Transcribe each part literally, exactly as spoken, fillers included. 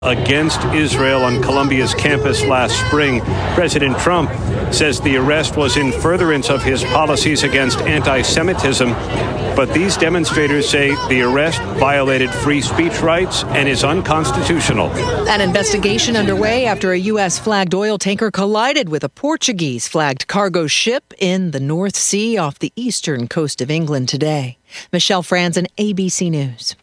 against Israel on Columbia's campus last spring. President Trump says the arrest was in furtherance of his policies against anti-Semitism, but these demonstrators say the arrest violated free speech rights and is unconstitutional. An investigation underway after a U S-flagged oil tanker collided with a Portuguese-flagged cargo ship in the North Sea off the eastern coast of England today. Michelle Franzen, A B C News.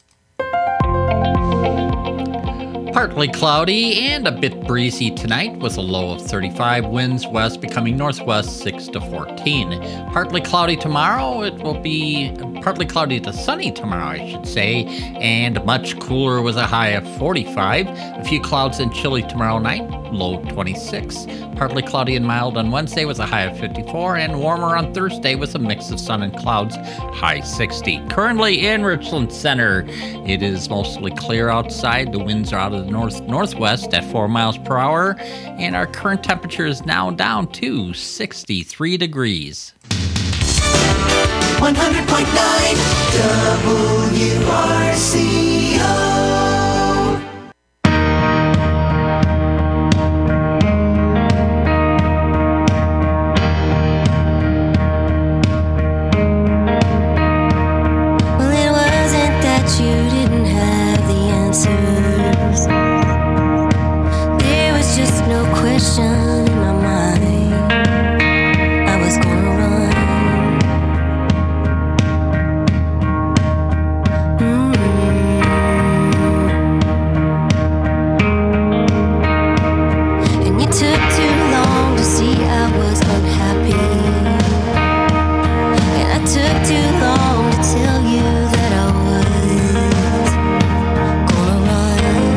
Partly cloudy and a bit breezy tonight with a low of thirty-five. Winds west becoming northwest six to fourteen. Partly cloudy tomorrow. It will be partly cloudy to sunny tomorrow, I should say, and much cooler with a high of forty-five. A few clouds and chilly tomorrow night, low twenty-six. Partly cloudy and mild on Wednesday with a high of fifty-four, and warmer on Thursday with a mix of sun and clouds, high sixty. Currently in Richland Center, it is mostly clear outside. The winds are out of the north-northwest at four miles per hour, and our current temperature is now down to sixty-three degrees. one hundred point nine W R C O. In my mind, I was gonna run. Mm-hmm. And you took too long to see I was unhappy, and I took too long to tell you that I was gonna run.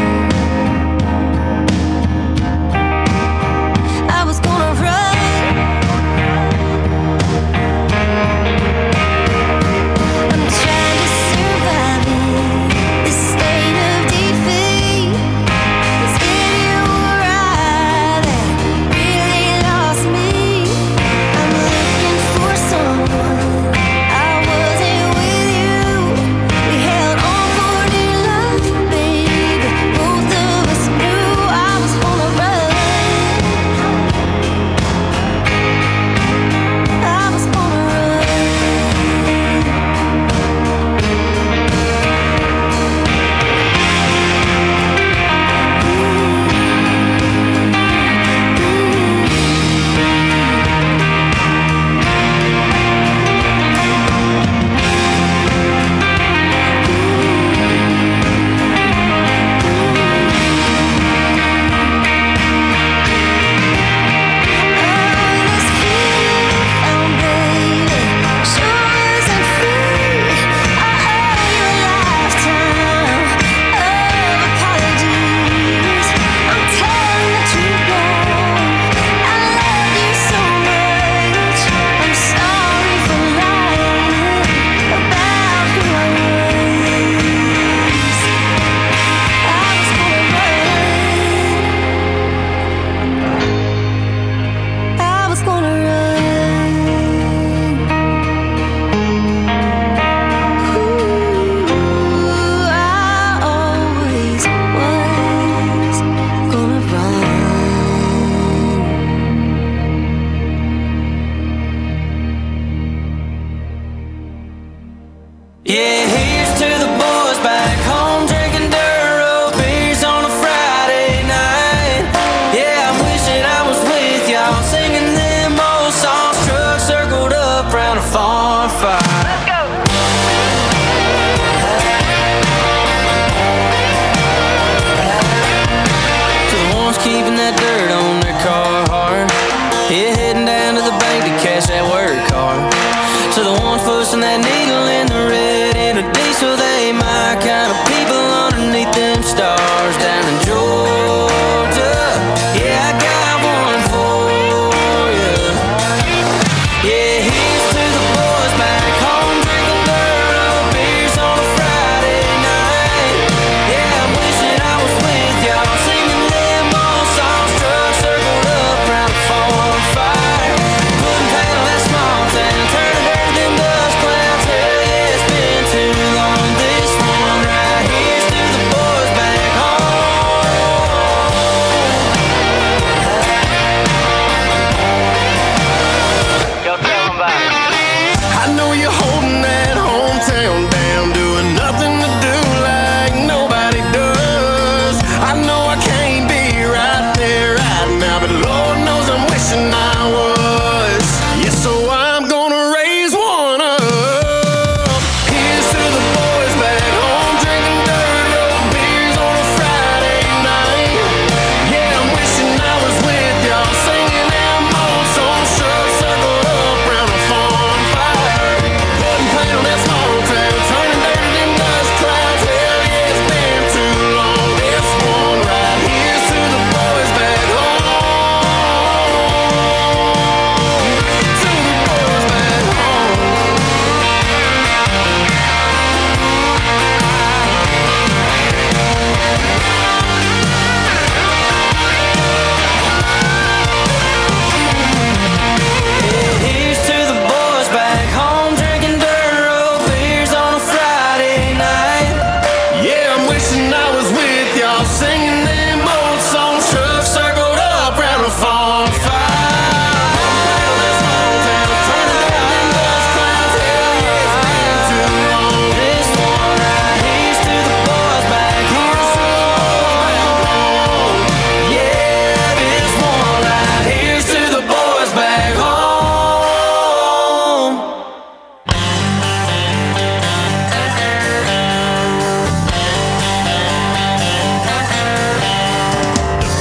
Fire, putting paint on that small town, turning dirt, them dust clouds, hell yeah.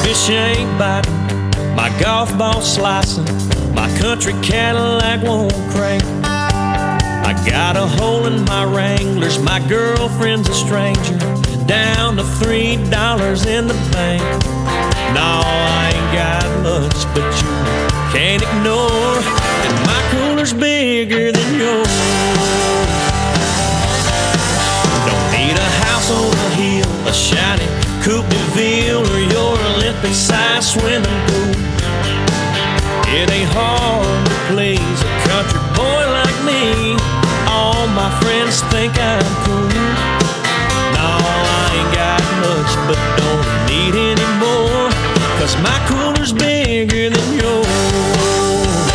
fish ain't biting, my golf ball slicing, my country Cadillac won't crank. I got a hole in my Wranglers, my girlfriend's a stranger, down to three dollars in the bank. No, I ain't got much, but you can't ignore that my cooler's bigger than yours. Don't need a house on a hill, a shiny Coupe de Ville, or your Olympic-sized swimming pool. It ain't hard to please a country boy like me. All my friends think I'm cool. No, I ain't got much, but don't need any more, 'cause my cooler's bigger than yours.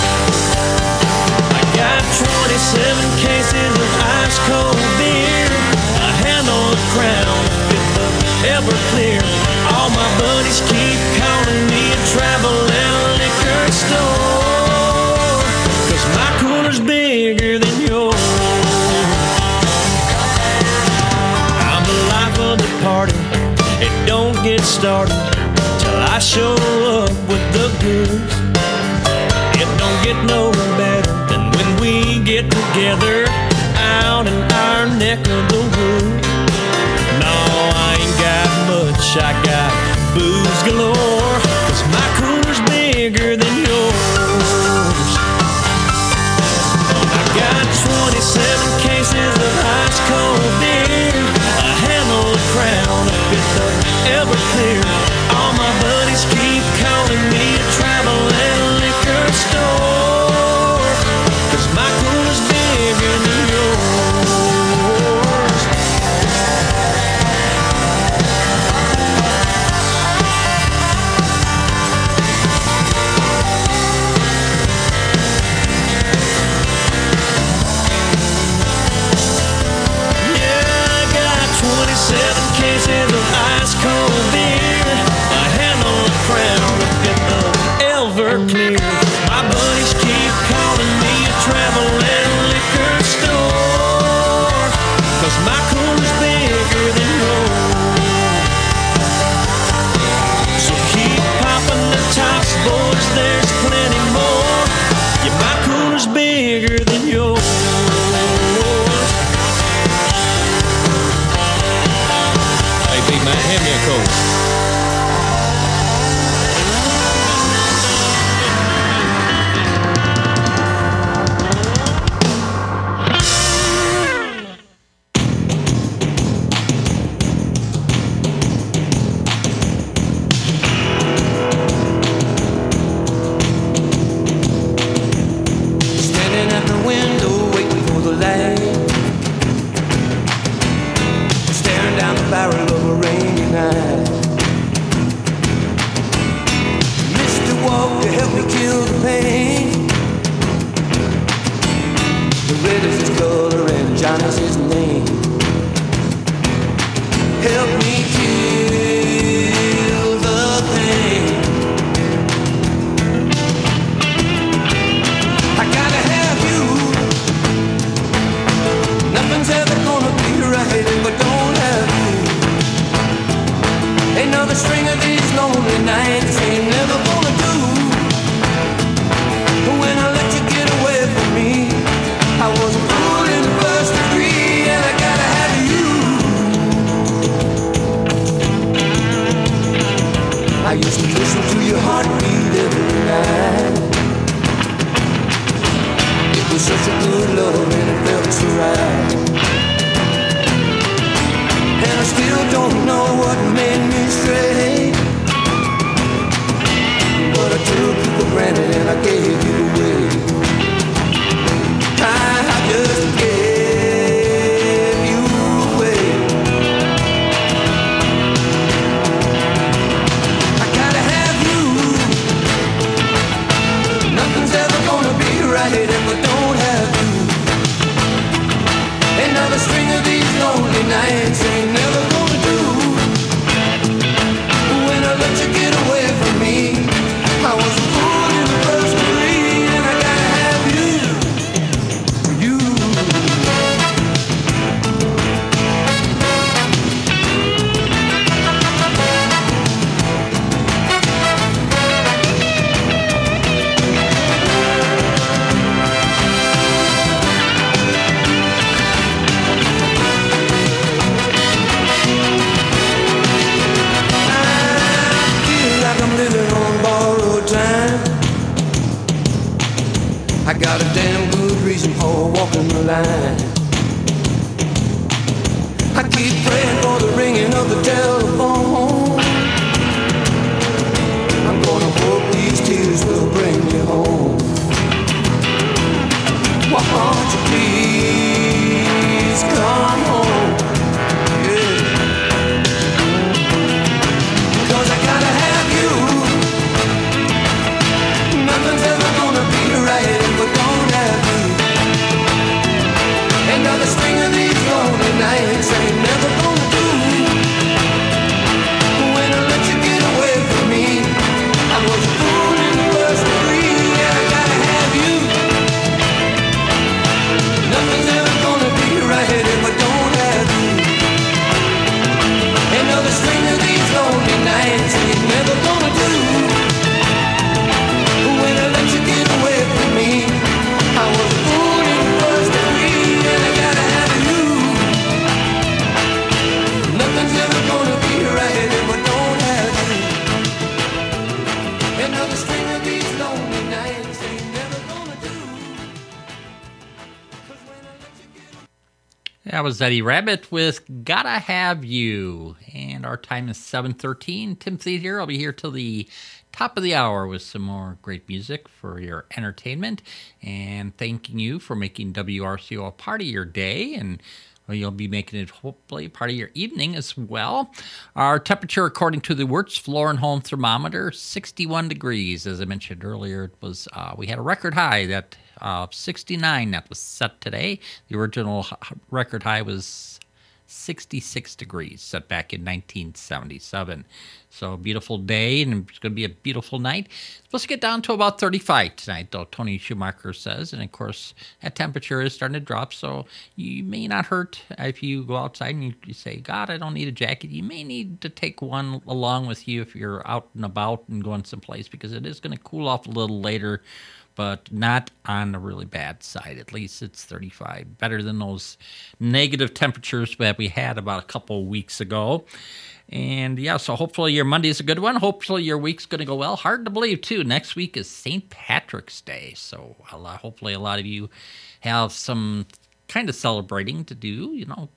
I got twenty-seven cases of ice cold beer, a handle of Crown, fifth of Everclear. All my buddies keep calling me a travel and a liquor store, 'cause my cooler's bigger than yours. I'm the life of the party, it don't get started till I show up with the goods. It don't get no better than when we get together out in our neck of the woods. No, I ain't got much, I got booze galore, 'cause my cooler's bigger than yours. I got twenty-seven cases of ice cold beer, a handle of Crown, a fifth of Everclear. All my buddies keep calling me a travel and liquor store, 'cause my cooler's bigger than yours. twenty-seven cases of ice cold beer, a handle of Crown, a fifth of Everclear. My buddies keep calling me a travel and liquor store, 'cause my cooler's bigger than yours. So keep popping the tops, boys, there's plenty more. Yeah, my cooler's bigger than yours. Big man, hand me a coat. Standing at the window, waiting for the light, staring down the barrel of a rainy night. Mister Walker, help me kill the pain. The red is his color and John is his name. Help me kill the pain. I gotta have you. Nothing's ever gonna be right if I don't have you. Another string of these lonely nights ain't never gonna do. But when I let you get away from me, I was a fool in the first degree, and I gotta have you. I used to listen to your heartbeat every night. It was such a good love and it felt so right. And I still don't know what made me stray. got a damn good reason for walking the line. I keep praying for the ringing of the telephone. I'm gonna hope these tears will bring you home. Why won't you please come home? Yeah. 'Cause I gotta have you. Nothing's ever gonna be right if we don't have you. Another string of these lonely nights ain't never gonna do. When I let you get away from me, I was a fool in the first degree. Yeah, I gotta have you. Nothing's ever gonna be right if I don't have you. Another string of these lonely nights ain't never gonna do. When I let you get away from me, I was a fool in the first degree. And I gotta have you. Nothing's ever gonna be right if I don't have you. Another string of these lonely nights ain't never gonna do. 'Cause when I let you get That was Eddie Rabbit with Gotta Have You. And our time is seven thirteen. Tim Thede here. I'll be here till the top of the hour with some more great music for your entertainment. And thanking you for making W R C O a part of your day. And well, you'll be making it hopefully part of your evening as well. Our temperature, according to the Wirtz Floor and Home Thermometer, sixty-one degrees. As I mentioned earlier, it was uh, we had a record high that uh, sixty-nine that was set today. The original h- record high was sixty-six degrees, set back in nineteen seventy-seven. So a beautiful day, and it's going to be a beautiful night. It's supposed to get down to about thirty-five tonight, though, Tony Schumacher says. And, of course, that temperature is starting to drop, so you may not hurt if you go outside and you, you say, God, I don't need a jacket. You may need to take one along with you if you're out and about and going someplace, because it is going to cool off a little later, but not on the really bad side. At least it's thirty-five, better than those negative temperatures that we had about a couple weeks ago. And yeah, so hopefully your Monday's a good one. Hopefully your week's going to go well. Hard to believe, too. Next week is Saint Patrick's Day. So a lot, hopefully a lot of you have some kind of celebrating to do, you know,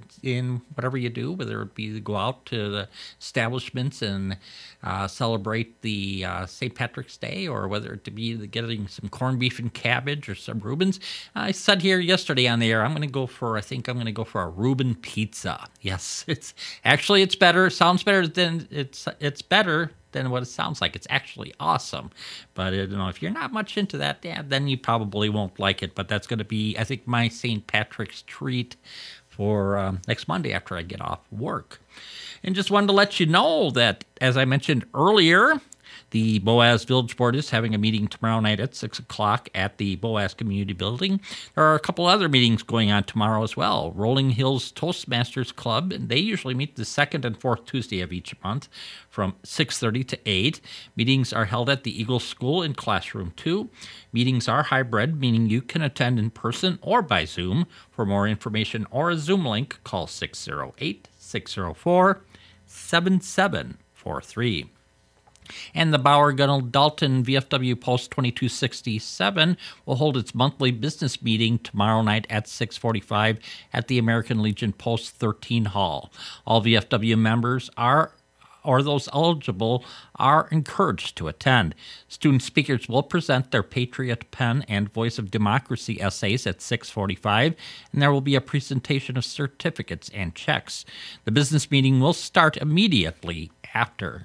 in whatever you do, whether it be to go out to the establishments and uh, celebrate the uh, Saint Patrick's Day, or whether it to be getting some corned beef and cabbage or some Reubens. I said here yesterday on the air, I'm going to go for, I think I'm going to go for a Reuben pizza. Yes, it's actually, it's better. It sounds better than, it's, it's better than what it sounds like. It's actually awesome. But you know, if you're not much into that, yeah, then you probably won't like it. But that's going to be, I think, my Saint Patrick's treat for um, next Monday after I get off work. And just wanted to let you know that, as I mentioned earlier, the Boaz Village Board is having a meeting tomorrow night at six o'clock at the Boaz Community Building. There are a couple other meetings going on tomorrow as well. Rolling Hills Toastmasters Club, and they usually meet the second and fourth Tuesday of each month from six thirty to eight. Meetings are held at the Eagle School in Classroom two. Meetings are hybrid, meaning you can attend in person or by Zoom. For more information or a Zoom link, call six oh eight, six oh four, seven seven four three. And the Bauer Gunnell Dalton V F W Post twenty-two sixty-seven will hold its monthly business meeting tomorrow night at six forty-five at the American Legion Post thirteen Hall. All V F W members are, or those eligible, are encouraged to attend. Student speakers will present their Patriot Pen and Voice of Democracy essays at six forty-five, and there will be a presentation of certificates and checks. The business meeting will start immediately after.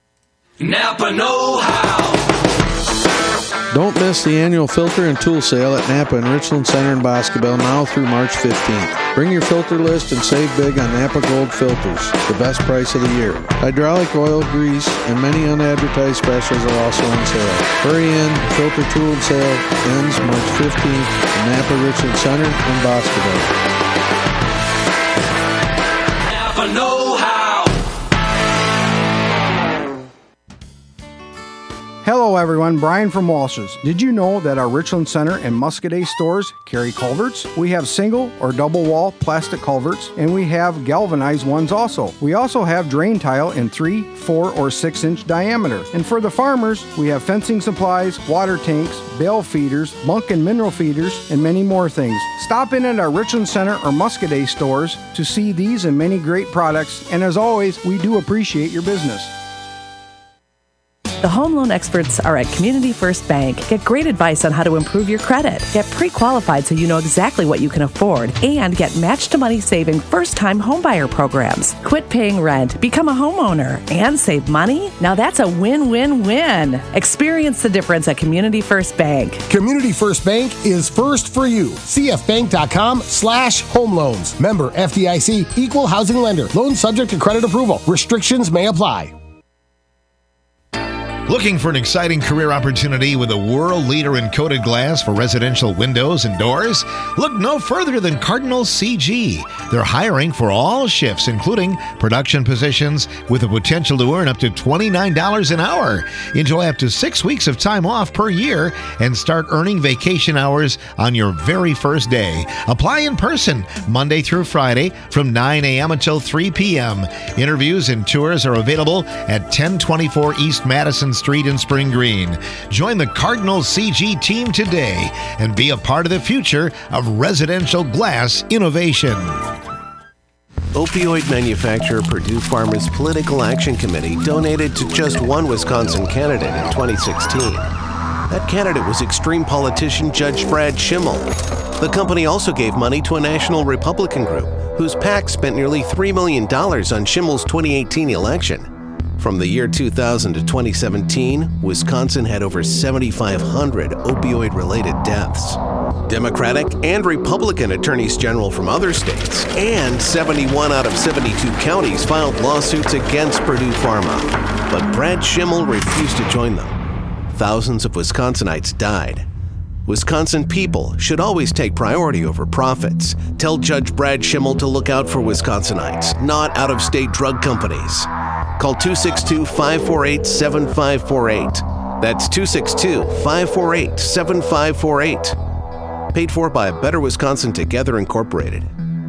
Napa know-how. Don't miss the annual filter and tool sale at Napa and Richland Center in Boscobel now through March fifteenth. Bring your filter list and save big on Napa Gold filters, the best price of the year. Hydraulic oil, grease, and many unadvertised specials are also on sale. Hurry in, the filter tool sale ends March fifteenth at Napa Richland Center in Boscobel. Napa know-how. Hello everyone, Brian from Walsh's. Did you know that our Richland Center and Muscadet stores carry culverts? We have single or double wall plastic culverts, and we have galvanized ones also. We also have drain tile in three, four, or six inch diameter. And for the farmers, we have fencing supplies, water tanks, bale feeders, bunk and mineral feeders, and many more things. Stop in at our Richland Center or Muscadet stores to see these and many great products, and as always, we do appreciate your business. The home loan experts are at Community First Bank. Get great advice on how to improve your credit. Get pre-qualified so you know exactly what you can afford. And get match-to-money saving first-time homebuyer programs. Quit paying rent, become a homeowner, and save money? Now that's a win-win-win. Experience the difference at Community First Bank. Community First Bank is first for you. cfbank.com slash home loans. Member F D I C, equal housing lender. Loan subject to credit approval. Restrictions may apply. Looking for an exciting career opportunity with a world leader in coated glass for residential windows and doors? Look no further than Cardinal C G. They're hiring for all shifts, including production positions, with the potential to earn up to twenty-nine dollars an hour. Enjoy up to six weeks of time off per year and start earning vacation hours on your very first day. Apply in person Monday through Friday from nine a.m. until three p.m. Interviews and tours are available at ten twenty-four East Madison Street in Spring Green. Join the Cardinal C G team today and be a part of the future of residential glass innovation. Opioid manufacturer Purdue Farmers Political Action Committee donated to just one Wisconsin candidate in twenty sixteen. That candidate was extreme politician Judge Brad Schimmel. The company also gave money to a national Republican group whose PAC spent nearly three million dollars on Schimmel's twenty eighteen election. From the year two thousand to twenty seventeen, Wisconsin had over seventy-five hundred opioid-related deaths. Democratic and Republican attorneys general from other states and seventy-one out of seventy-two counties filed lawsuits against Purdue Pharma. But Brad Schimmel refused to join them. Thousands of Wisconsinites died. Wisconsin people should always take priority over profits. Tell Judge Brad Schimmel to look out for Wisconsinites, not out-of-state drug companies. Call two six two, five four eight, seven five four eight. That's two six two, five four eight, seven five four eight. Paid for by Better Wisconsin Together Incorporated.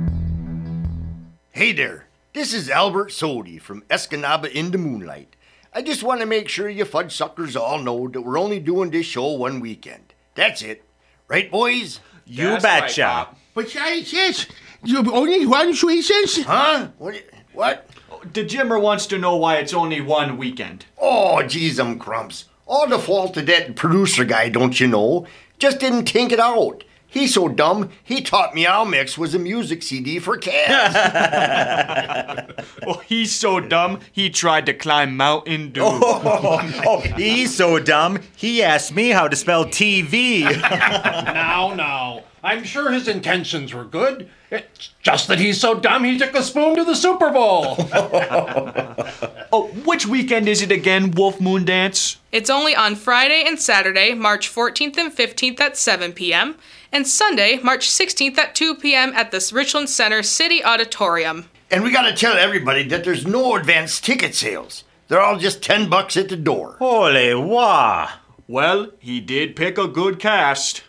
Hey there, this is Albert Sodi from Escanaba in the Moonlight. I just want to make sure you fudge suckers all know that we're only doing this show one weekend. That's it. Right, boys? You betcha. Right, but yes, yes, you only one sweet. Huh? What? What? The Jimmer wants to know why it's only one weekend. Oh, geez, um crumps. All the fault of that producer guy, don't you know? Just didn't think it out. He's so dumb, he taught me Al Mix was a music C D for cats. Oh, he's so dumb, he tried to climb Mountain Dew. Oh, oh, he's so dumb, he asked me how to spell T V. Now, now. I'm sure his intentions were good. It's just that he's so dumb he took a spoon to the Super Bowl. Oh, which weekend is it again, Wolf Moon Dance? It's only on Friday and Saturday, March fourteenth and fifteenth at seven p.m., and Sunday, March sixteenth at two p.m. at the Richland Center City Auditorium. And we gotta tell everybody that there's no advanced ticket sales. They're all just ten bucks at the door. Holy wah! Well, he did pick a good cast.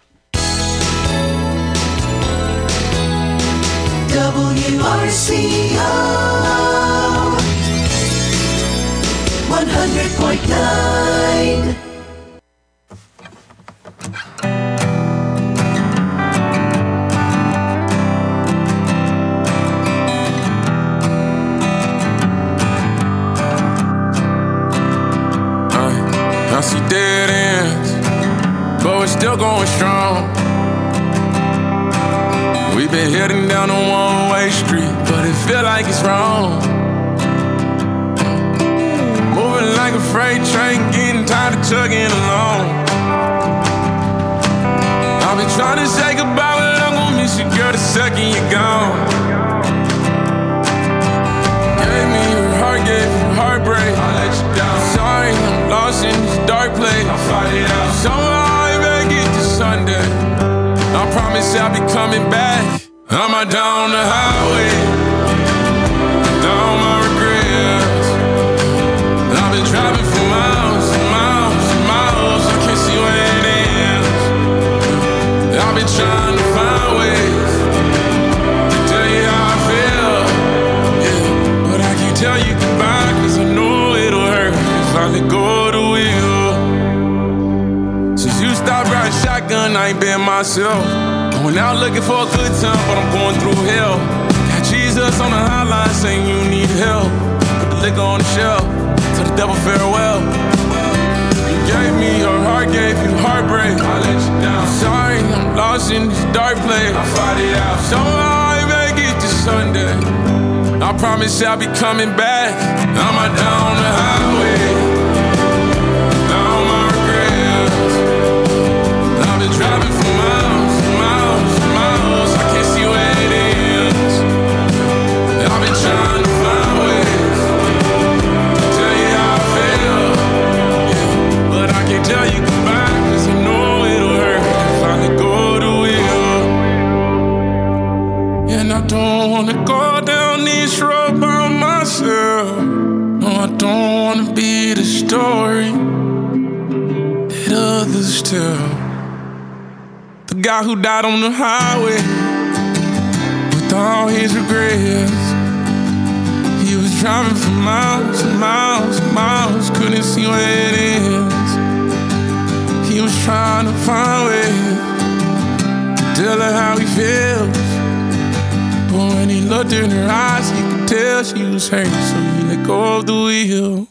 W R C O one hundred point nine. I see dead ends, but we're still going strong. We've been heading down a one-way street, but it feel like it's wrong. Moving like a freight train, getting tired of chugging along. I've been trying to say goodbye, but I'm gonna miss you, girl, the second you're gone. Gave me your heart, gave you heartbreak. I let you down. Sorry, I'm lost in this dark place. I'll fight it out. Somehow I make it to Sunday. I promise I'll be coming back. I'm out down the highway, down my regrets. I've been driving for miles and miles and ain't been myself. Going out looking for a good time, but I'm going through hell. Got Jesus on the hotline saying you need help. Put the liquor on the shelf, tell the devil farewell. You gave me your heart, gave you heartbreak. I let you down. Sorry, I'm lost in this dark place. I fight it out. Somehow I make it to Sunday. I promise I'll be coming back. I'm out down the highway. Driving for miles, miles, miles. I can't see where it ends. I've been trying to find ways to tell you how I feel, yeah. But I can't tell you goodbye, cause I know it'll hurt if I let go of the wheel. And I don't wanna go down this road by myself. No, I don't wanna be the story that others tell. The guy who died on the highway with all his regrets. He was driving for miles and miles and miles, couldn't see where it ends. He was trying to find ways to tell her how he feels. But when he looked in her eyes, he could tell she was hurt, so he let go of the wheel.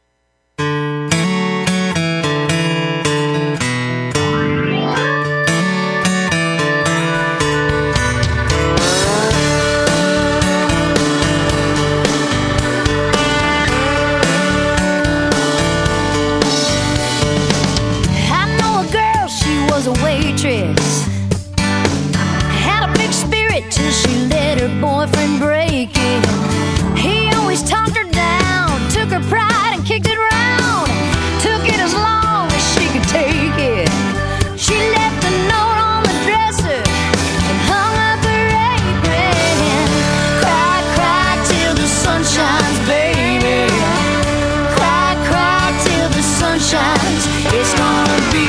Had a big spirit till she let her boyfriend break it. He always talked her down, took her pride and kicked it around. Took it as long as she could take it. She left a note on the dresser and hung up her apron. Cry, cry till the sun shines, baby. Cry, cry till the sun shines. It's gonna be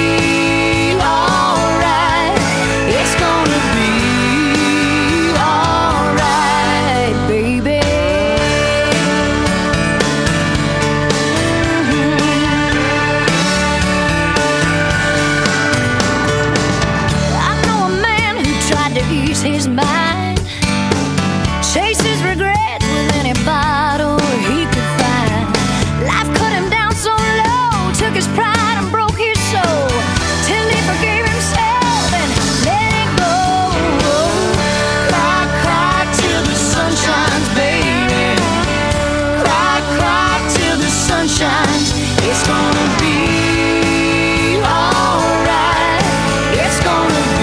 his mind, chase his regrets with any bottle he could find. Life cut him down so low, took his pride and broke his soul, till he forgave himself and let it go. Cry, cry till the sun shines, baby. Cry, cry till the sun shines. It's gonna be alright. It's gonna be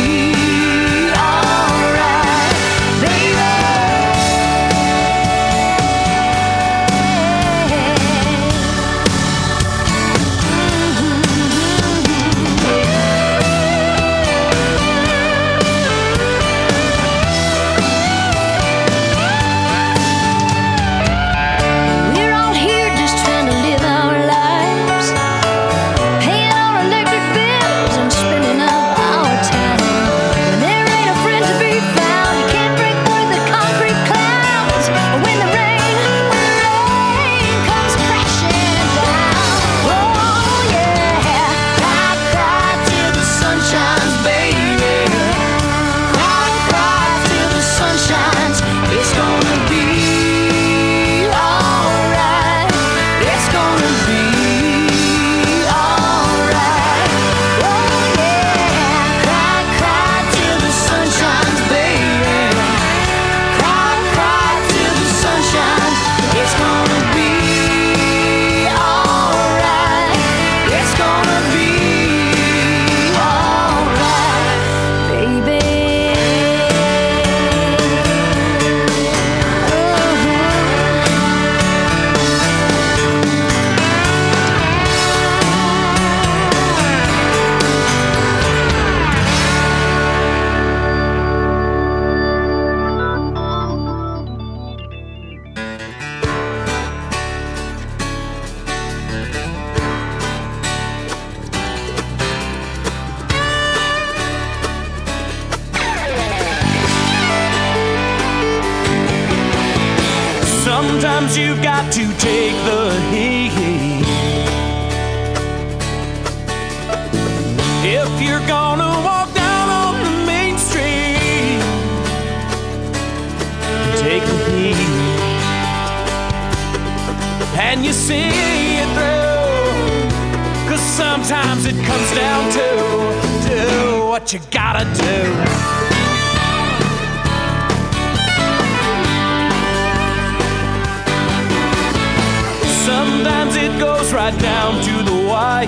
Sometimes you've got to take the heat if you're gonna and you see it through. Cause sometimes it comes down to do what you gotta do. Sometimes it goes right down to the wire,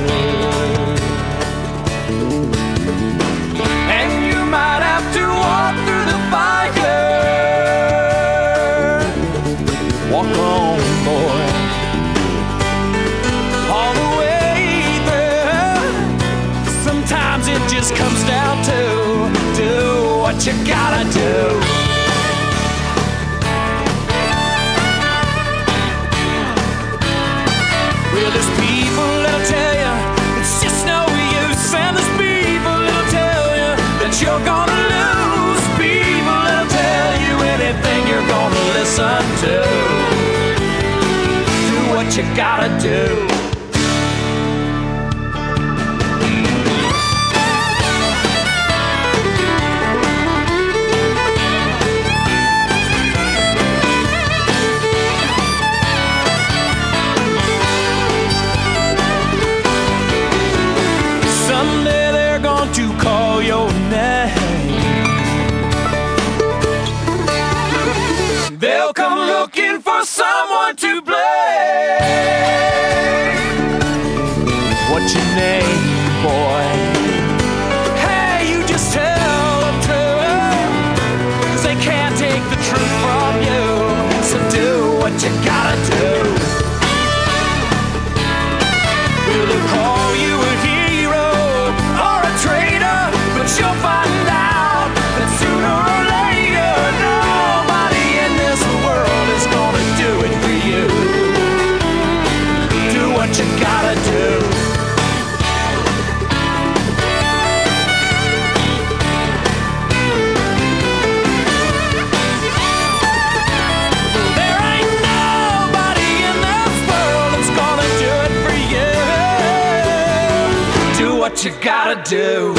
and you might have to walk through the fire. Walk on, boy, all the way through. Sometimes it just comes down to do what you gotta do. Well, there's people that'll tell you it's just no use, and there's people that'll tell you that you're gonna lose. People that'll tell you anything you're gonna listen to. Do what you gotta do. To call your name, they'll come looking for someone to blame. What's your name, boy? Hey, you just tell them to, cause they can't take the truth from you. So do what you gotta do. Will they call you a hero or a traitor? But you'll find out that sooner or later nobody in this world is gonna do it for you. Do what you gotta do. There ain't nobody in this world that's gonna do it for you. Do what you gotta do.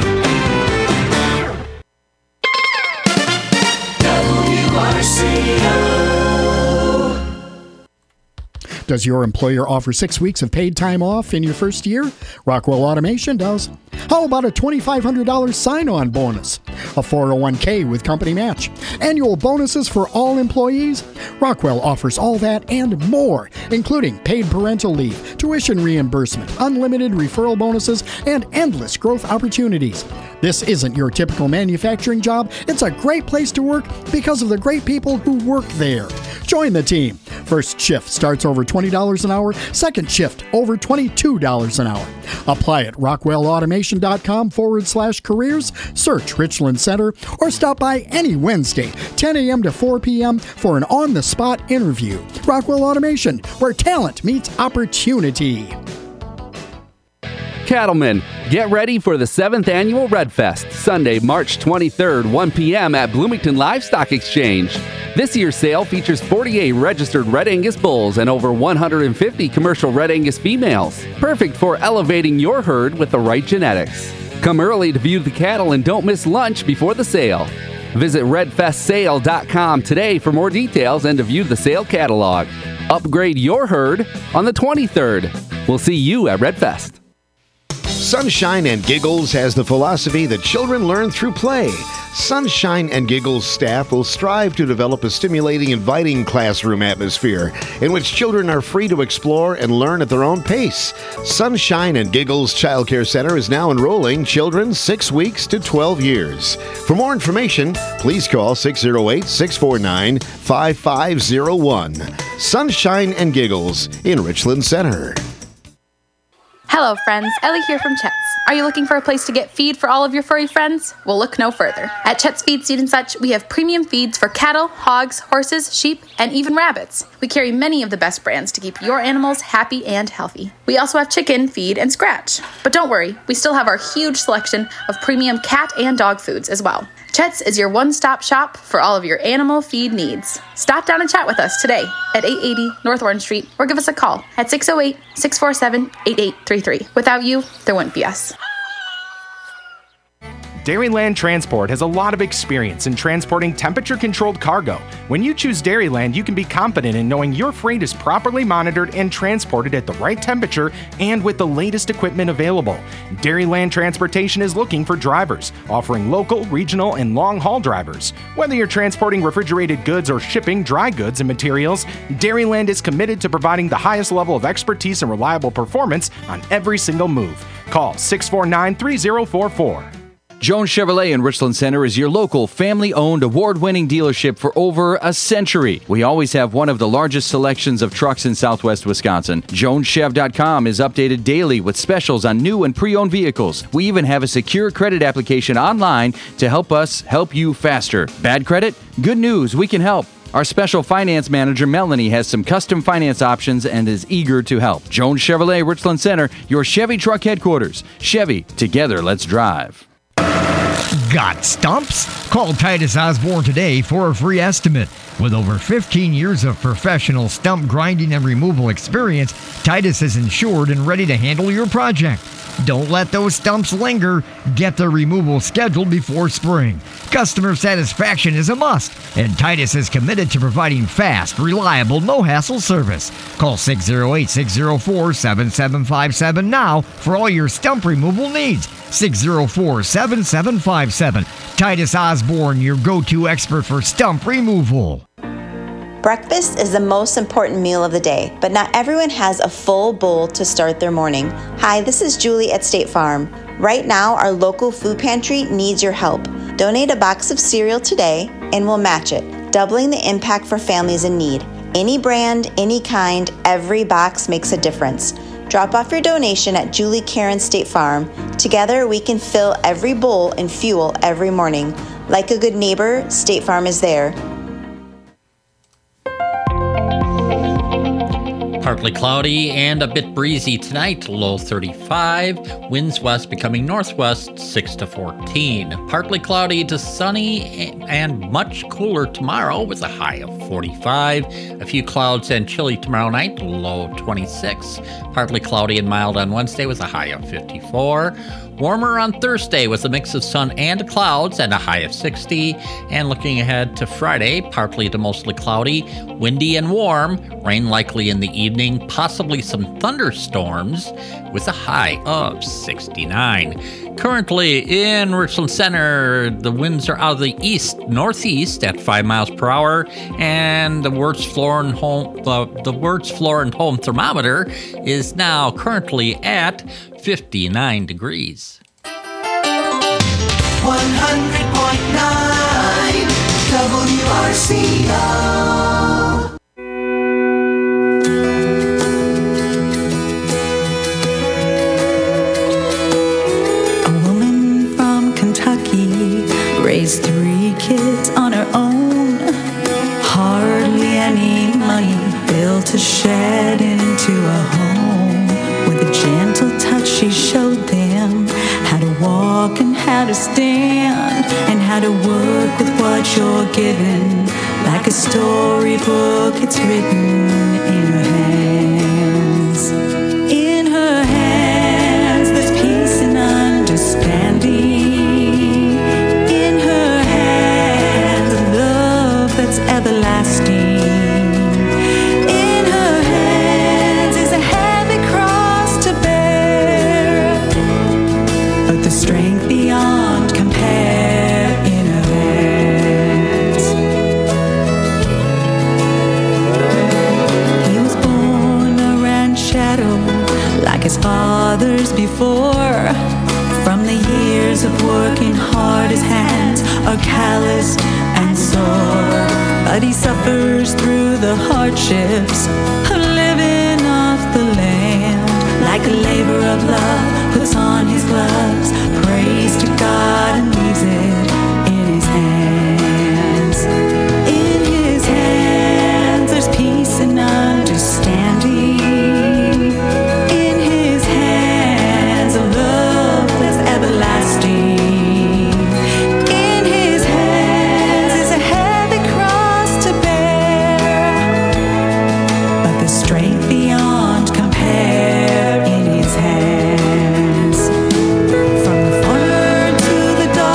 Does your employer offer six weeks of paid time off in your first year? Rockwell Automation does. How about a twenty-five hundred dollars sign-on bonus? A four oh one k with company match? Annual bonuses for all employees? Rockwell offers all that and more, including paid parental leave, tuition reimbursement, unlimited referral bonuses, and endless growth opportunities. This isn't your typical manufacturing job. It's a great place to work because of the great people who work there. Join the team. First shift starts over twenty dollars an hour. Second shift over twenty-two dollars an hour. Apply at rockwellautomation.com forward slash careers. Search Richland Center or stop by any Wednesday, ten a.m. to four p.m. for an on-the-spot interview. Rockwell Automation, where talent meets opportunity. Cattlemen, get ready for the seventh Annual Red Fest, Sunday, March twenty-third, one p.m. at Bloomington Livestock Exchange. This year's sale features forty-eight registered Red Angus bulls and over one hundred fifty commercial Red Angus females, perfect for elevating your herd with the right genetics. Come early to view the cattle and don't miss lunch before the sale. Visit red fest sale dot com today for more details and to view the sale catalog. Upgrade your herd on the twenty-third. We'll see you at Redfest. Sunshine and Giggles has the philosophy that children learn through play. Sunshine and Giggles staff will strive to develop a stimulating, inviting classroom atmosphere in which children are free to explore and learn at their own pace. Sunshine and Giggles Child Care Center is now enrolling children six weeks to twelve years. For more information, please call six oh eight, six four nine, five five oh one. Sunshine and Giggles in Richland Center. Hello, friends. Ellie here from Chet's. Are you looking for a place to get feed for all of your furry friends? Well, look no further. At Chet's Feed, Seed and Such, we have premium feeds for cattle, hogs, horses, sheep, and even rabbits. We carry many of the best brands to keep your animals happy and healthy. We also have chicken, feed, and scratch. But don't worry, we still have our huge selection of premium cat and dog foods as well. Chet's is your one-stop shop for all of your animal feed needs. Stop down and chat with us today at eight eighty North Orange Street or give us a call at six oh eight, six four seven, eight eight three three. Without you, there wouldn't be us. Dairyland Transport has a lot of experience in transporting temperature-controlled cargo. When you choose Dairyland, you can be confident in knowing your freight is properly monitored and transported at the right temperature and with the latest equipment available. Dairyland Transportation is looking for drivers, offering local, regional, and long-haul drivers. Whether you're transporting refrigerated goods or shipping dry goods and materials, Dairyland is committed to providing the highest level of expertise and reliable performance on every single move. Call six four nine, three zero four four. Jones Chevrolet in Richland Center is your local, family-owned, award-winning dealership for over a century. We always have one of the largest selections of trucks in southwest Wisconsin. Jones Chev dot com is updated daily with specials on new and pre-owned vehicles. We even have a secure credit application online to help us help you faster. Bad credit? Good news, we can help. Our special finance manager, Melanie, has some custom finance options and is eager to help. Jones Chevrolet, Richland Center, your Chevy truck headquarters. Chevy, together, let's drive. Got stumps? Call Titus Osborne today for a free estimate. With over fifteen years of professional stump grinding and removal experience, Titus is insured and ready to handle your project. Don't let those stumps linger. Get the removal scheduled before spring. Customer satisfaction is a must, and Titus is committed to providing fast, reliable, no-hassle service. Call six oh eight, six oh four, seven seven five seven now for all your stump removal needs. six oh four, seven seven five seven. Titus Osborne, your go-to expert for stump removal. Breakfast is the most important meal of the day, but not everyone has a full bowl to start their morning. Hi, this is Julie at State Farm. Right now, our local food pantry needs your help. Donate a box of cereal today, and we'll match it, doubling the impact for families in need. Any brand, any kind, every box makes a difference. Drop off your donation at Julie Karen State Farm. Together, we can fill every bowl and fuel every morning. Like a good neighbor, State Farm is there. Partly cloudy and a bit breezy tonight, low thirty-five. Winds west becoming northwest, six to fourteen. Partly cloudy to sunny and much cooler tomorrow with a high of forty-five. A few clouds and chilly tomorrow night, low twenty-six. Partly cloudy and mild on Wednesday with a high of fifty-four. Warmer on Thursday with a mix of sun and clouds and a high of sixty. And looking ahead to Friday, partly to mostly cloudy, windy and warm. Rain likely in the evening, possibly some thunderstorms with a high of sixty-nine. Currently in Richland Center, the winds are out of the east northeast at five miles per hour, and the Wirtz Floor and Home the, the Wirtz Floor and Home thermometer is now currently at fifty-nine degrees. one hundred point nine W R C O. A woman from Kentucky raised three kids on her own. Hardly any money, built a shed into a home. With a gentle touch she showed them how to walk and how to stand, and how to work with what you're given. Like a storybook, it's written in her hands. In her hands there's peace and understanding. In her hands a love that's everlasting. Strength beyond compare in her hands. He was born a ranchero like his fathers before. From the years of working hard, his hands are calloused and sore. But he suffers through the hardships of living off the land. Like a labor of love, puts on his gloves, prays to God and leaves it in his hands. In his hands there's peace and understanding. In his hands a love that's everlasting. In his hands is a heavy cross to bear, but the strength beyond compare in his hands. From the farmer to the dog,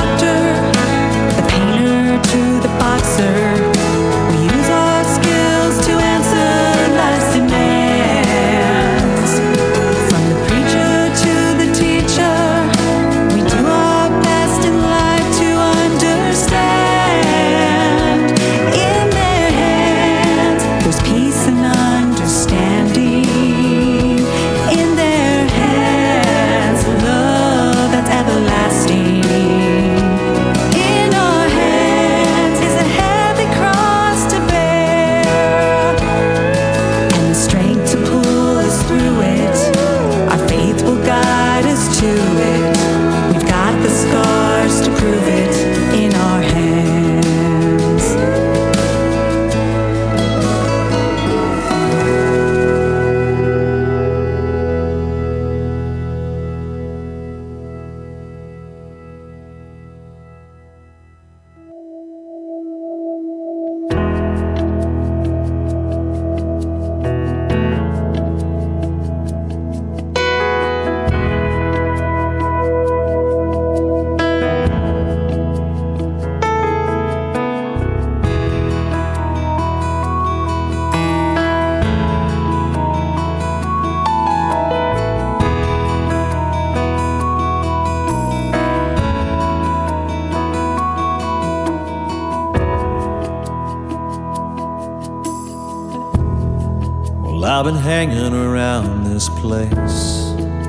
I've been hanging around this place.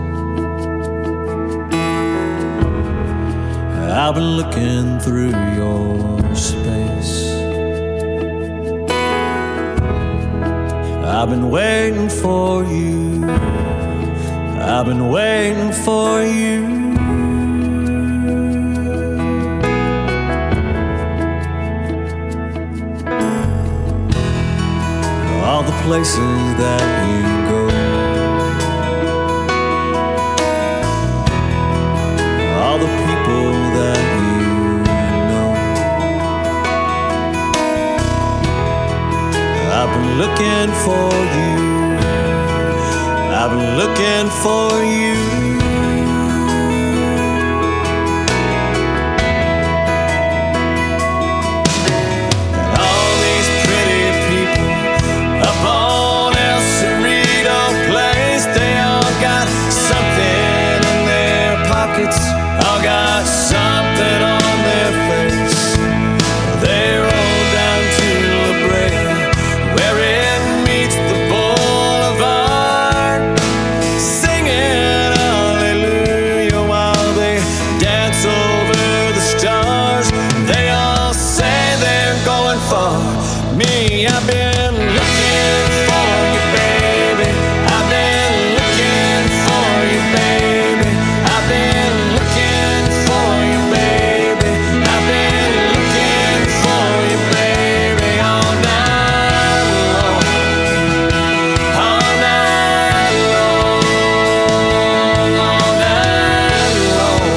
I've been looking through your space. I've been waiting for you. I've been waiting for you. All the places that you go, all the people that you know. I've been looking for you. I've been looking for you. And all these pretty people up on El Cerrito Place, they all got something in their pockets, all got something on their face. They roll down to La Brea, where it meets the boulevard, singing hallelujah while they dance over the stars. They all say they're going far. Me, I've been looking for you, baby. I've been looking for you, baby. I've been looking for you, baby. I've been looking for you, baby, all night long. All night long. All night long.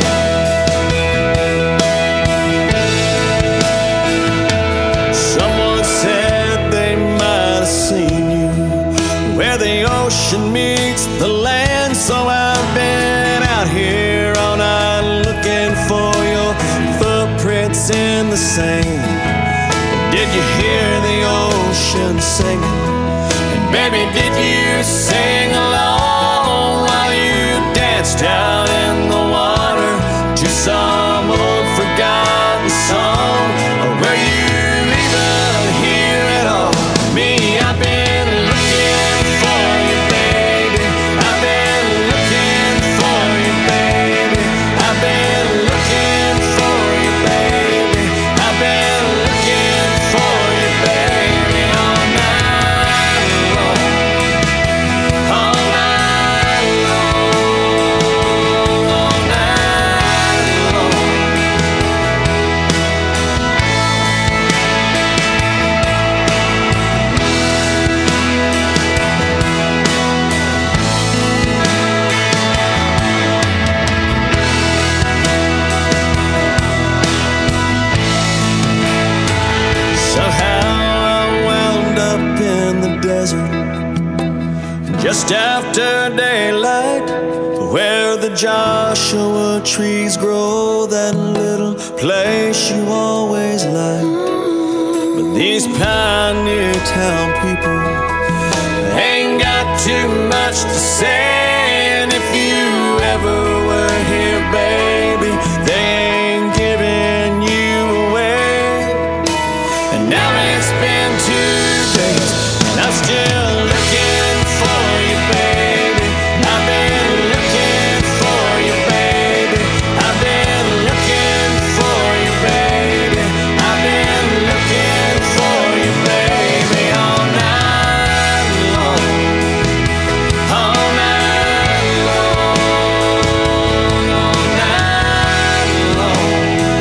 Someone said they might have seen you where the ocean meets the land. So I've been out here all night looking for your footprints in the sand. Did you hear the ocean singing? And baby, did you sing along while you danced down in the water to some old forgotten song? Or were you even here at all? Me, I've been looking for you, baby. I've been looking for you, baby. I've been looking for you, baby. I've been looking for you, baby, all night long. All night long. All night long. Somehow I wound up in the desert just after daylight, where the Joshua trees grow, that little place you always liked. But these Pioneer Town people ain't got too much to say, and if you ever were here, baby, they ain't giving you away. And now it's been two days, and I'm still looking for you, baby. I've been looking for you, baby. I've been looking for you, baby. I've been looking for you, baby, all night long. All night long. All night long.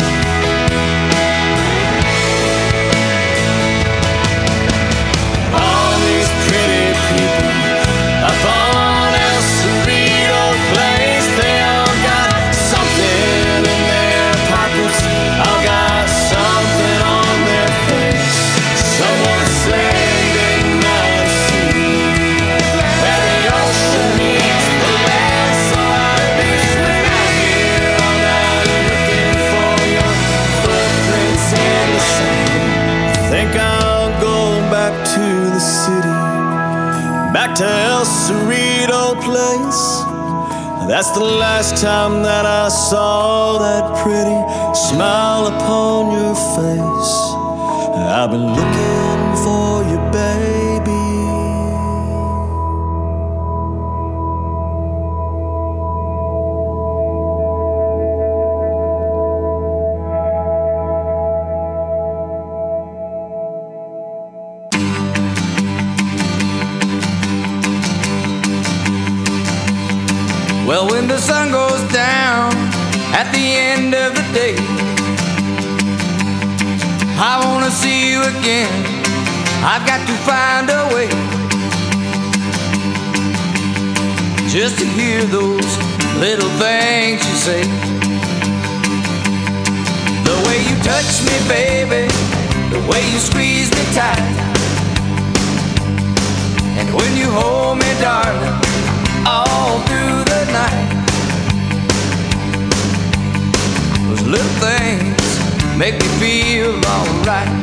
All these pretty people up on El Cerrito Place, they all got something in their pockets, all got something on their face. Someone said they might have seen where the ocean meets the land. So I've been out here all night looking for your footprints in the sand. I think I'll go back to the city, back to El Cerrito Place. That's the last time that I saw that pretty smile upon your face. I've been looking for you, baby. Well, when the sun goes down at the end of the day, I wanna see you again. I've got to find a way just to hear those little things you say. The way you touch me, baby, the way you squeeze me tight, and when you hold me, darling, all through the night. Those little things make me feel alright.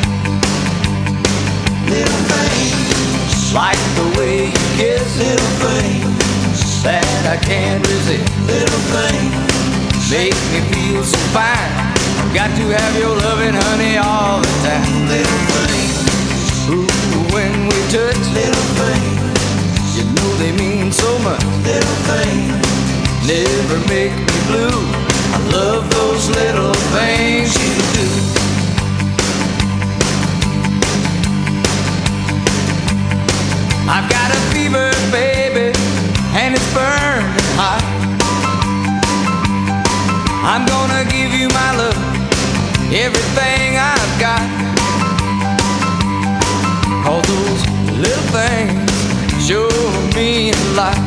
Little things like the way you kiss. Little things that I can't resist. Little things make me feel so fine. Got to have your loving, honey, all the time. Little things, ooh, when we touch. Little things, you know they mean so much. Little things never make me blue. I love those little things you do. I've got a fever, baby, and it's burning hot. I'm gonna give you my love, everything I've got. All those little things sure mean a lot.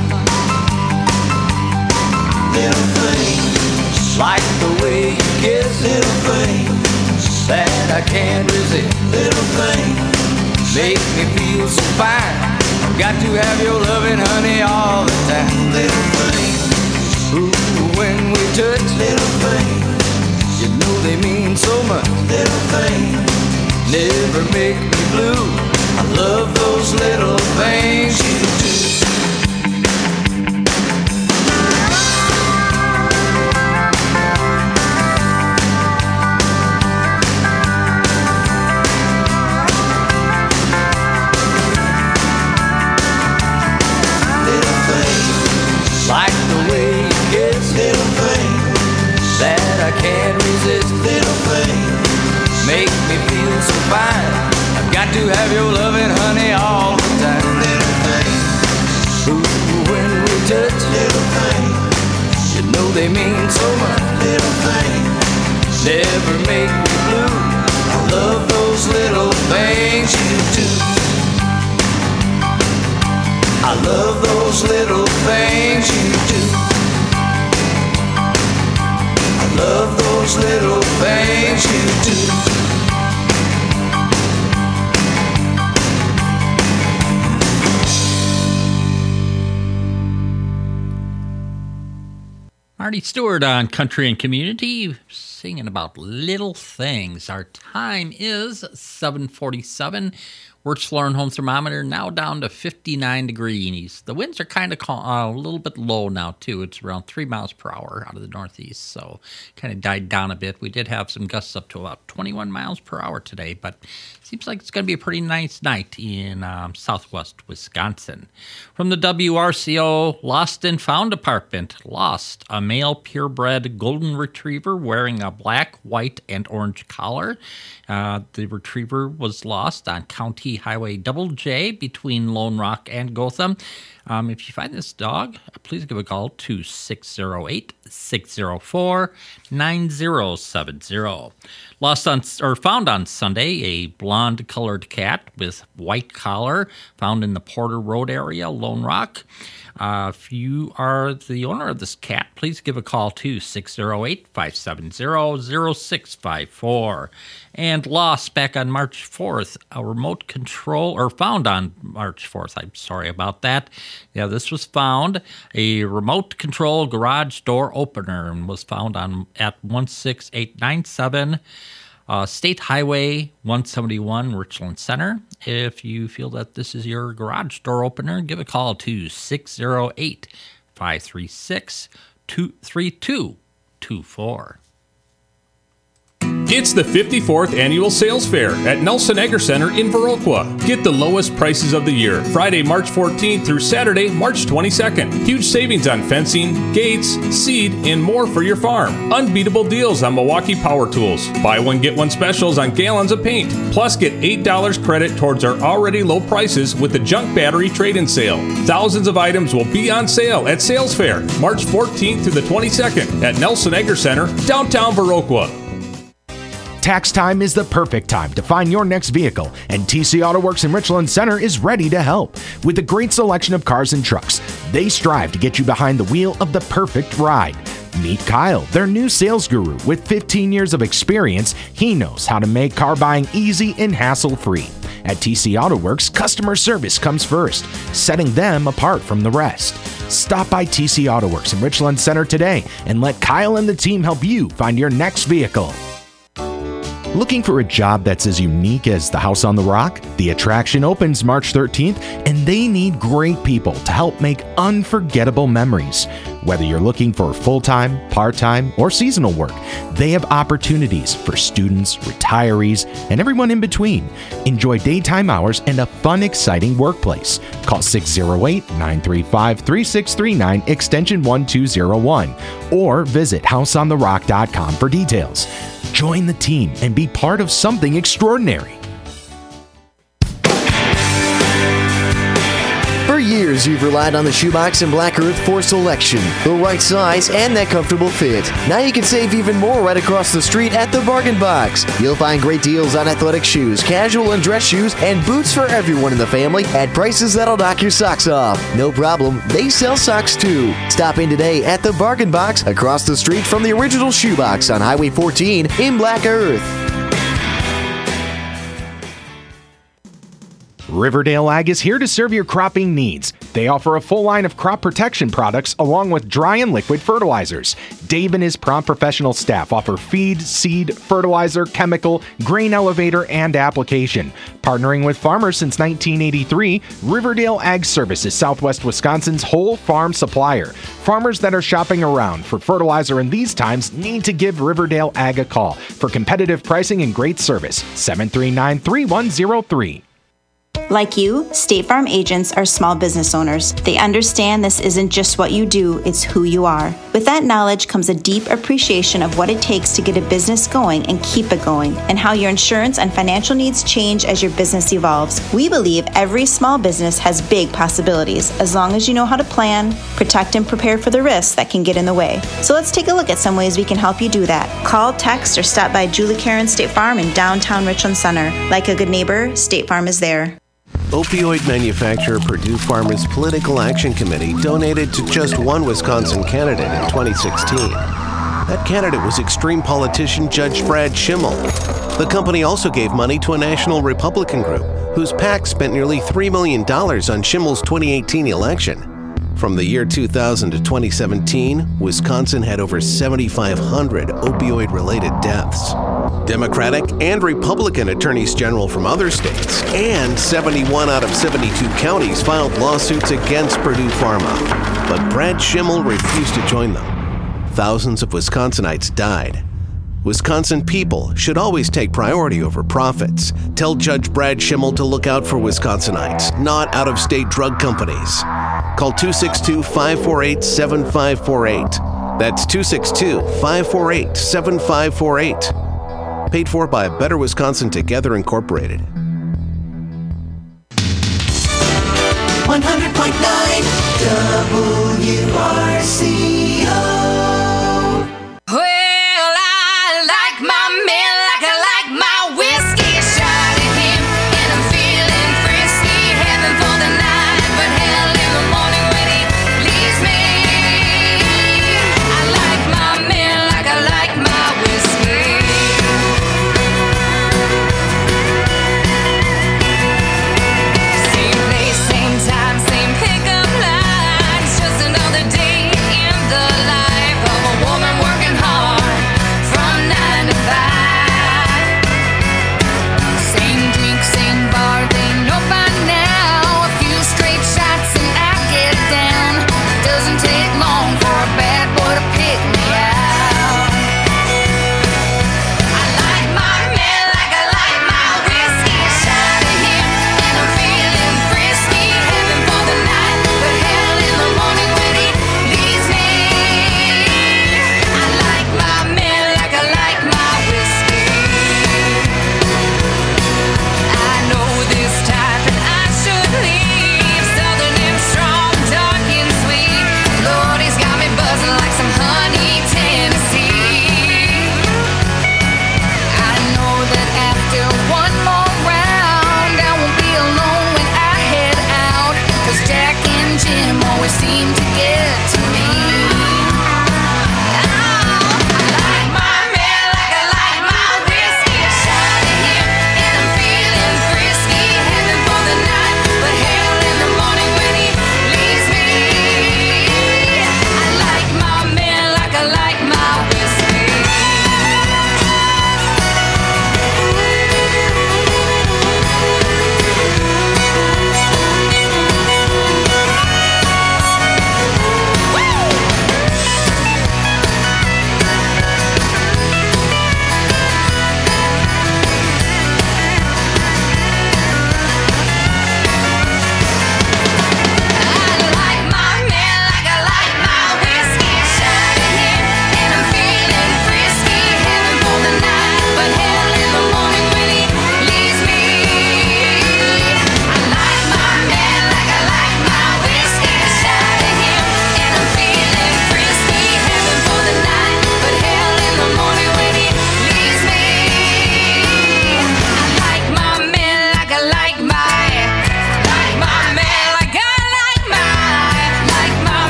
Little things like the way you kiss. Little things that I can't resist. Little things make me feel so fine. Got to have your loving, honey, all the time. Little things, ooh, when we touch. Little things, you know they mean so much. Little things never make me blue. I love those little things you do. Like the way you kiss. Little things that I can't resist. Little things make me feel so fine. I've got to have your loving, honey, all the time. Little things, ooh, when we touch. Little things, you know they mean so much. Little things never make me blue. I love those little things you do. I love those little things you do. I love those little things you do. Marty Stewart on Country and Community, singing about little things. Our time is seven forty-seven. Wirtz-Lauren home thermometer now down to fifty-nine degrees. The winds are kind of uh, a little bit low now, too. It's around three miles per hour out of the northeast, so kind of died down a bit. We did have some gusts up to about twenty-one miles per hour today, but seems like it's going to be a pretty nice night in um, southwest Wisconsin. From the W R C O Lost and Found Department, lost a male purebred golden retriever wearing a black, white, and orange collar. Uh, the retriever was lost on County Highway Double J between Lone Rock and Gotham. Um, if you find this dog, please give a call to six oh eight, six oh four, nine oh seven oh. Lost on or found on Sunday, a blonde-colored cat with white collar found in the Porter Road area, Lone Rock. Uh, if you are the owner of this cat, please give a call to six oh eight, five seven oh, oh six five four. And lost back on March fourth, a remote control, or found on March fourth, I'm sorry about that. Yeah, this was found, a remote control garage door opener, and was found on at one six eight nine seven uh, State Highway one seventy-one, Richland Center. If you feel that this is your garage door opener, give a call to six oh eight, five three six, two three two two four. It's the fifty-fourth Annual Sales Fair at Nelson Agri Center in Viroqua. Get the lowest prices of the year, Friday, March fourteenth through Saturday, March twenty-second. Huge savings on fencing, gates, seed, and more for your farm. Unbeatable deals on Milwaukee Power Tools. Buy one, get one specials on gallons of paint. Plus, get eight dollars credit towards our already low prices with the junk battery trade-in sale. Thousands of items will be on sale at Sales Fair, March fourteenth through the twenty-second at Nelson Agri Center, downtown Viroqua. Tax time is the perfect time to find your next vehicle, and T C Auto Works in Richland Center is ready to help. With a great selection of cars and trucks, they strive to get you behind the wheel of the perfect ride. Meet Kyle, their new sales guru. With fifteen years of experience, he knows how to make car buying easy and hassle-free. At T C Auto Works, customer service comes first, setting them apart from the rest. Stop by T C Auto Works in Richland Center today and let Kyle and the team help you find your next vehicle. Looking for a job that's as unique as the House on the Rock? The attraction opens March thirteenth, and they need great people to help make unforgettable memories. Whether you're looking for full-time, part-time, or seasonal work, they have opportunities for students, retirees, and everyone in between. Enjoy daytime hours and a fun, exciting workplace. Call six oh eight, nine three five, three six three nine, extension one two oh one, or visit house on the rock dot com for details. Join the team and be part of something extraordinary. For years, you've relied on the Shoebox and Black Earth for selection, the right size, and that comfortable fit. Now you can save even more right across the street at the Bargain Box. You'll find great deals on athletic shoes, casual and dress shoes, and boots for everyone in the family at prices that'll knock your socks off. No problem, they sell socks too. Stop in today at the Bargain Box across the street from the original Shoebox on Highway fourteen in Black Earth. Riverdale Ag is here to serve your cropping needs. They offer a full line of crop protection products along with dry and liquid fertilizers. Dave and his prompt professional staff offer feed, seed, fertilizer, chemical, grain elevator, and application. Partnering with farmers since nineteen eighty-three, Riverdale Ag Service is Southwest Wisconsin's whole farm supplier. Farmers that are shopping around for fertilizer in these times need to give Riverdale Ag a call for competitive pricing and great service. seven three nine, three one zero three. Like you, State Farm agents are small business owners. They understand this isn't just what you do, it's who you are. With that knowledge comes a deep appreciation of what it takes to get a business going and keep it going, and how your insurance and financial needs change as your business evolves. We believe every small business has big possibilities, as long as you know how to plan, protect, and prepare for the risks that can get in the way. So let's take a look at some ways we can help you do that. Call, text, or stop by Julie Karen State Farm in downtown Richland Center. Like a good neighbor, State Farm is there. Opioid manufacturer Purdue Pharma's Political Action Committee donated to just one Wisconsin candidate in twenty sixteen. That candidate was extreme politician Judge Brad Schimmel. The company also gave money to a national Republican group whose PAC spent nearly three million dollars on Schimmel's twenty eighteen election. From the year two thousand to twenty seventeen, Wisconsin had over seventy-five hundred opioid-related deaths. Democratic and Republican attorneys general from other states and seventy-one out of seventy-two counties filed lawsuits against Purdue Pharma. But Brad Schimmel refused to join them. Thousands of Wisconsinites died. Wisconsin people should always take priority over profits. Tell Judge Brad Schimmel to look out for Wisconsinites, not out-of-state drug companies. Call two six two, five four eight, seven five four eight. That's two six two, five four eight, seven five four eight. Paid for by Better Wisconsin Together Incorporated. one hundred point nine W R C O. Well, I like my men like I like my whiskey. Shot at him and I'm feeling frisky. Heaven for the night, but hell in the morning when he leaves me. I like my men like I like my whiskey. Same place, same time, same pickup line.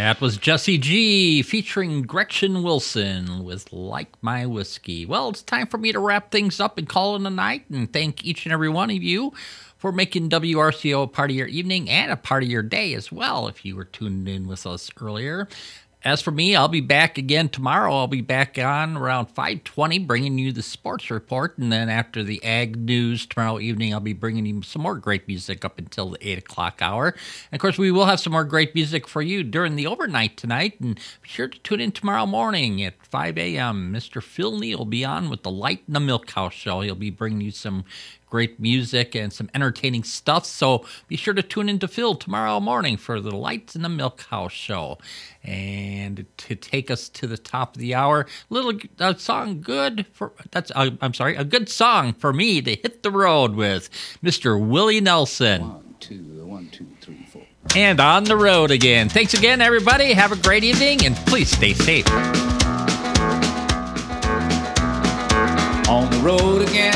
That was Jesse G featuring Gretchen Wilson with Like My Whiskey. Well, it's time for me to wrap things up and call it a night, and thank each and every one of you for making W R C O a part of your evening and a part of your day as well, if you were tuned in with us earlier. As for me, I'll be back again tomorrow. I'll be back on around five twenty, bringing you the sports report. And then after the ag news tomorrow evening, I'll be bringing you some more great music up until the eight o'clock hour. And, of course, we will have some more great music for you during the overnight tonight. And be sure to tune in tomorrow morning at five a.m. Mister Phil Neal will be on with the Light in the Milk House show. He'll be bringing you some great music and some entertaining stuff. So be sure to tune in to Phil tomorrow morning for the Lights in the Milk House show. And to take us to the top of the hour, little a song good for that's uh, I'm sorry, a good song for me to hit the road with Mister Willie Nelson. One, two, one, two, three, four. And on the road again. Thanks again, everybody. Have a great evening, and please stay safe. On the road again.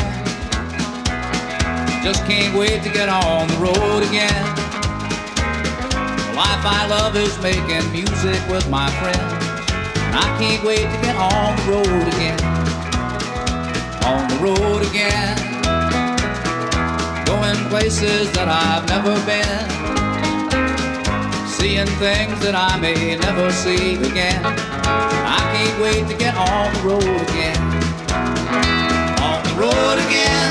Just can't wait to get on the road again. The life I love is making music with my friends, and I can't wait to get on the road again. On the road again. Going places that I've never been, seeing things that I may never see again. I can't wait to get on the road again. On the road again.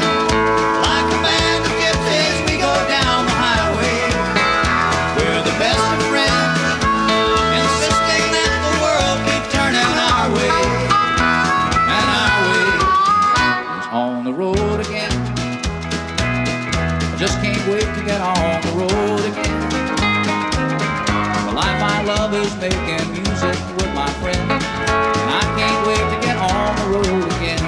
Just can't wait to get on the road again. The life I love is making music with my friends, and I can't wait to get on the road again.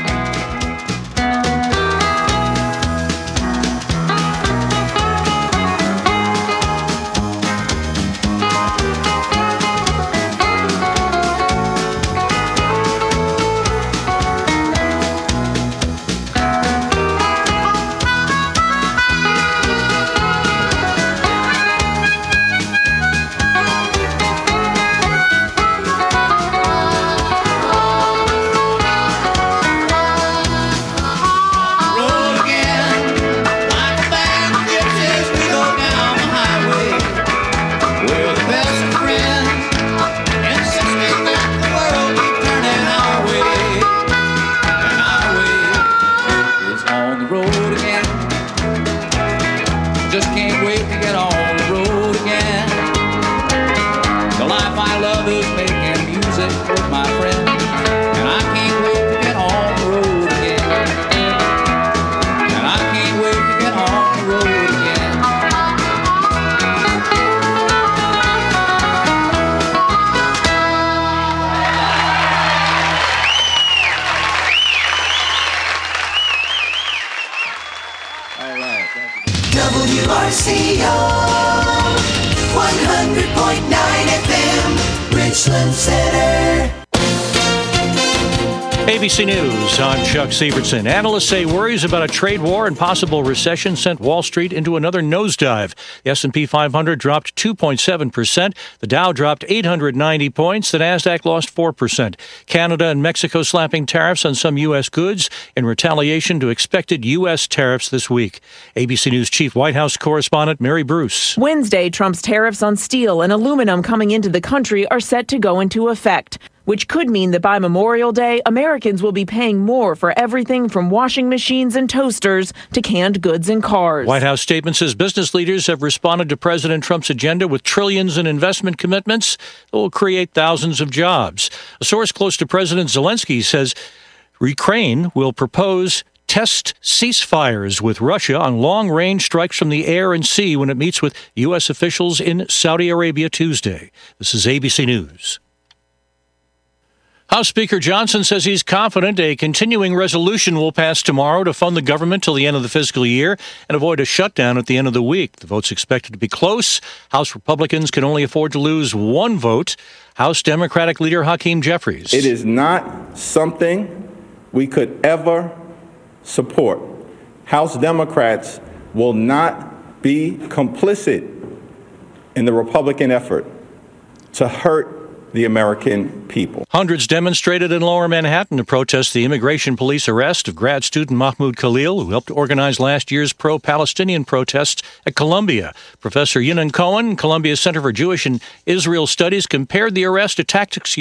A B C News, I'm Chuck Sievertson. Analysts say worries about a trade war and possible recession sent Wall Street into another nosedive. The S and P five hundred dropped two point seven percent. The Dow dropped eight hundred ninety points. The Nasdaq lost four percent. Canada and Mexico slapping tariffs on some U S goods in retaliation to expected U S tariffs this week. A B C News Chief White House correspondent Mary Bruce. Wednesday, Trump's tariffs on steel and aluminum coming into the country are set to go into effect, which could mean that by Memorial Day, Americans will be paying more for everything from washing machines and toasters to canned goods and cars. White House statement says business leaders have responded to President Trump's agenda with trillions in investment commitments that will create thousands of jobs. A source close to President Zelensky says Ukraine will propose test ceasefires with Russia on long-range strikes from the air and sea when it meets with U S officials in Saudi Arabia Tuesday. This is A B C News. House Speaker Johnson says he's confident a continuing resolution will pass tomorrow to fund the government till the end of the fiscal year and avoid a shutdown at the end of the week. The vote's expected to be close. House Republicans can only afford to lose one vote. House Democratic leader Hakeem Jeffries. It is not something we could ever support. House Democrats will not be complicit in the Republican effort to hurt the American people. Hundreds demonstrated in Lower Manhattan to protest the immigration police arrest of grad student Mahmoud Khalil, who helped organize last year's pro-Palestinian protests at Columbia. Professor Yinan Cohen, Columbia Center for Jewish and Israel Studies, compared the arrest to tactics